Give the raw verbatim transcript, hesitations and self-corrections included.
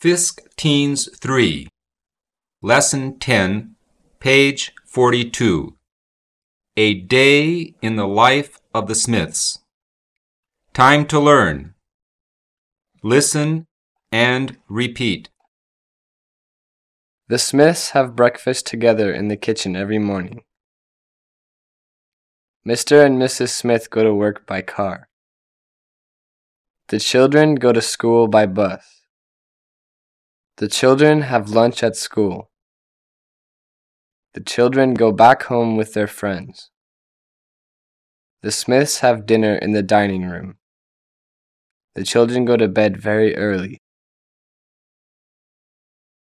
Fisk Teens three, Lesson ten, page forty-two. A Day in the Life of the Smiths. Time to learn. Listen and repeat. The Smiths have breakfast together in the kitchen every morning. Mister and Missus Smith go to work by car. The children go to school by bus. The children have lunch at school. The children go back home with their friends. The Smiths have dinner in the dining room. The children go to bed very early.